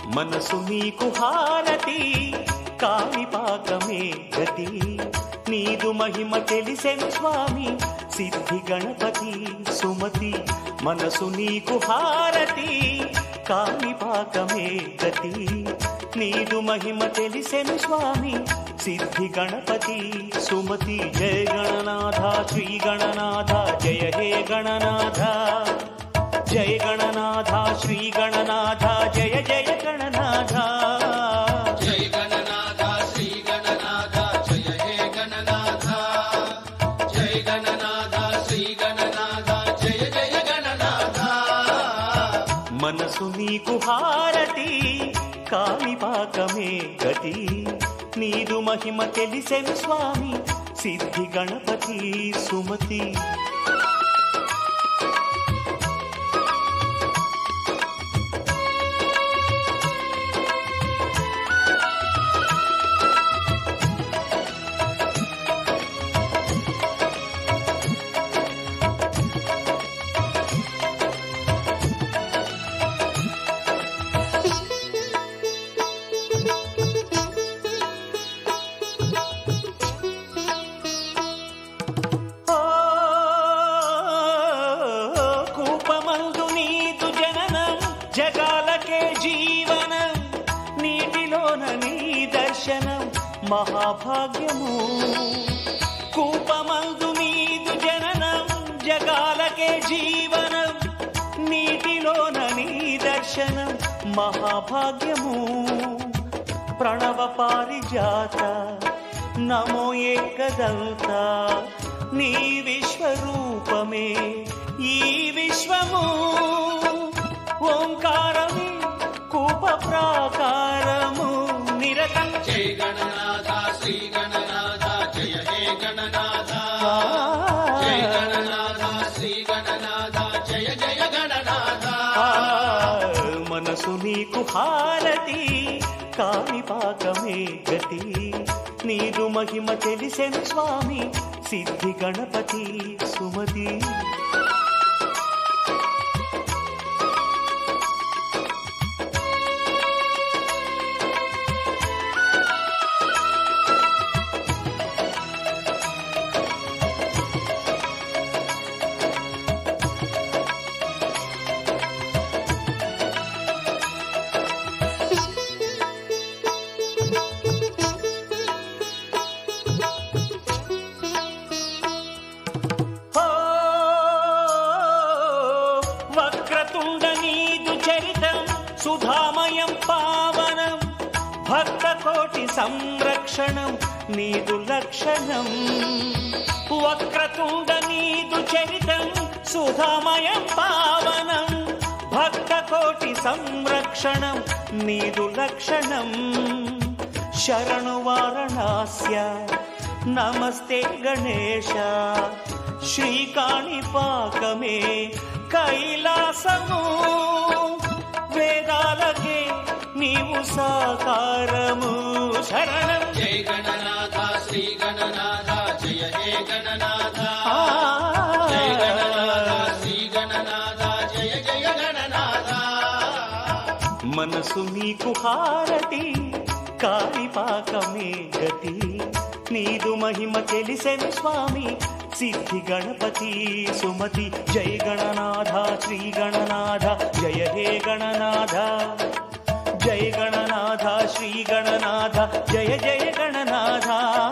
మనసు నీకు హారతి కాణిపాకమే గతి నీదు మహిమ తెలిసెను స్వామి సిద్ధి గణపతి సుమతి మనసు నీకు హారతి కాణిపాకమే గతి నీదు మహిమ తెలిసెను స్వామి సిద్ధి గణపతి సుమతి జయ గణనాథ శ్రీ గణనాథ జయ హే గణనాథ జయ గణనాథ శ్రీ గణనాథ జయ జయ గణనాథ జయ గణనాథ శ్రీ గణనాథ జయ హే గణనాథ జయ గణనాథ శ్రీ గణనాథ జయ జయ గణనాథ మనసు నీకు హారతి కాణిపాకమే గతి నీదు మహిమ తెలిసెను స్వామి సిద్ధి గణపతి సుమతి జగాలకే జీవనం నీటిలోన నీ దర్శనం మహాభాగ్యము కూపమందు నీదు జననం జగాలకే జీవనం నీటిలోన నీ దర్శనం మహాభాగ్యము ప్రణవ పారిజాత నమో ఏకదంత నీ విశ్వరూపమే ఈ విశ్వము ఓంకారమే కూప ప్రాకారము నిరతం జయ గణనాథ శ్రీ గణనాథ జయ హే గణనాథ జయ గణనాథ శ్రీ గణనాథ జయ జయ గణనాథ మనసు నీకు హారతి కాణిపాకమే గతి నీదు మహిమ తెలిసెను స్వామి సిద్ధి గణపతి సుమతి సుధామయం పావనం భక్త కోటి సంరక్షణం నీదు లక్షణం వక్రతుండ నీదు చరితం సుధామయం పావనం భక్త కోటి సంరక్షణం నీదు లక్షణం శరణు వారణాస్య నమస్తే గణేశ శ్రీకాణిపాకమే కైలాసము వేదాలకే నీవు సాకారము శరణం జయ గణనాథ శ్రీ గణనాథ జయ హే గణనాథ జయ గణనాథ శ్రీ గణనాథ జయ జయ గణనాథ మనసు నీకు హారతి కాణిపాకమే గతి నీదు మహిమ తెలిసెను స్వామి సిద్ధి గణపతి సుమతి జయ గణనాథ శ్రీ గణనాథ జయ హే గణనాథ జయ గణనాథ శ్రీ గణనాథ జయ జయ గణనాథ